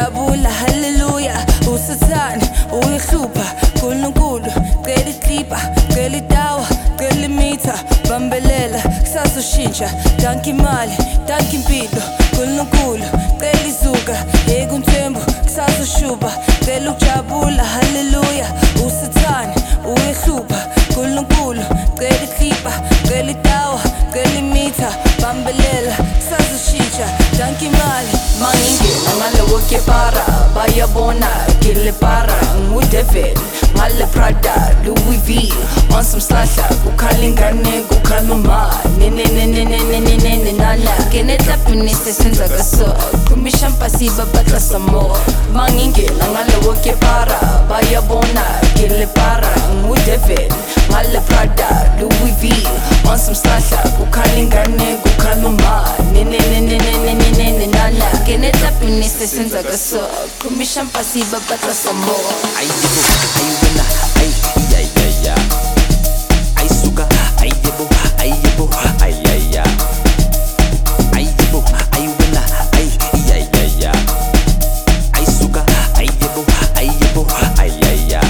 ukujabula haleluya usathane uyihlupha kuNkulunkulu cela iklipa cela itawa cela imitha bambelela kusazoshintsha danke imali danke impilo kuNkulunkulu cela izuka ekunthembu kusazoshuba cela ukujabula haleluya usathane uyihlupha kuNkulunkulu cela iklipa cela itawa cela imitha bambelela kusazoshintsha danke imali mangingena ngalewo kepara bayabona kile para nguDavid ngale Prada Louis V on some slashla kukhala ingane kukhala uma ne nana kenetla pinise senza kaso kumisha mpasiba batla samo mangingena ngalewo kepara bayabona kile para nguDavid ngale Prada Louis V on some slashla kukhala ingane kukhala uma ne nana kenetla pinise senza kaso kumisha mpasiba batla samo Ayibo, ayiwena, ayiyayaya Ayisuka, ayibo, ayibo, ayaya Ayibo, ayiwena, ayiyayaya Ayisuka, ayibo, ayibo, ayaya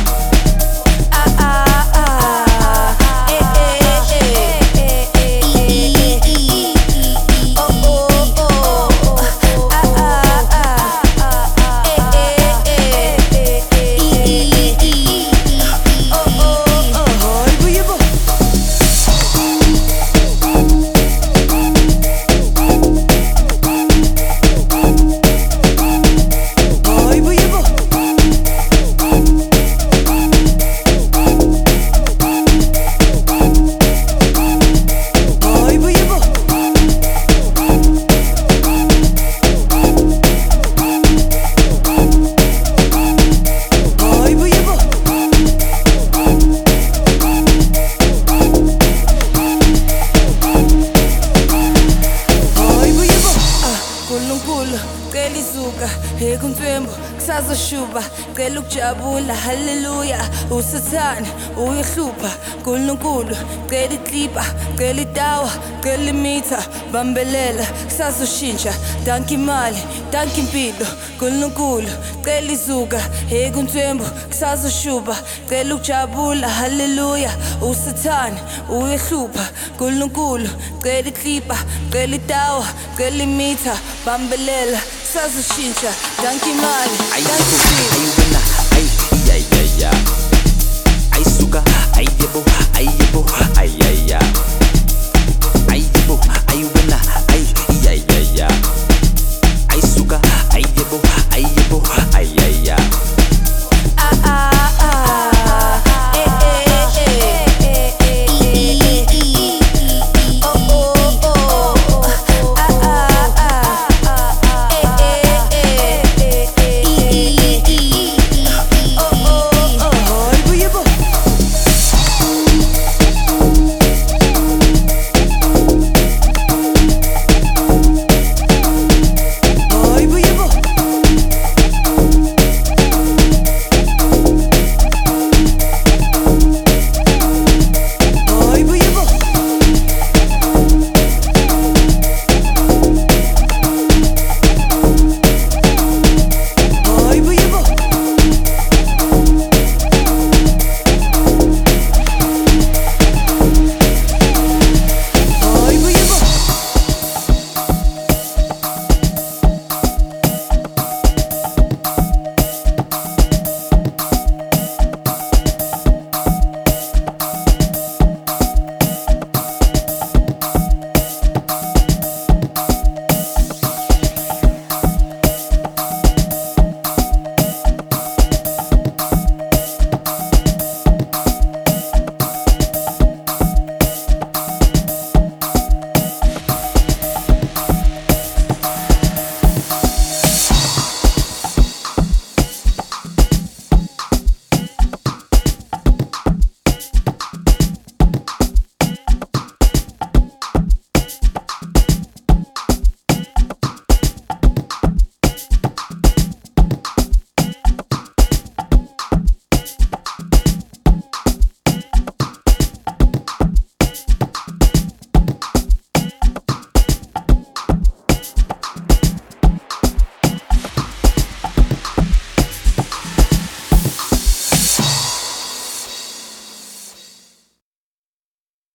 cela izuka ekunthembu kusazoshuba cela ukujabula haleluya usathane uyihlupha kuNkulunkulu cela iklipa cela itawa cela imitha bambelela kusazoshintsha danke imali danke impilo kuNkulunkulu cela izuka ekunthembu kusazoshuba cela ukujabula haleluya usathane uyihlupha kuNkulunkulu cela iklipa cela itawa cela imitha bambelela kusazoshintsha danke imali danke impilo ayiwena, ayiyayaya Ayisuka, ayibo, ayibo, ayaya Ayibo, ayiwena, ayiyayaya Ayisuka, ayibo, ayibo, ayaya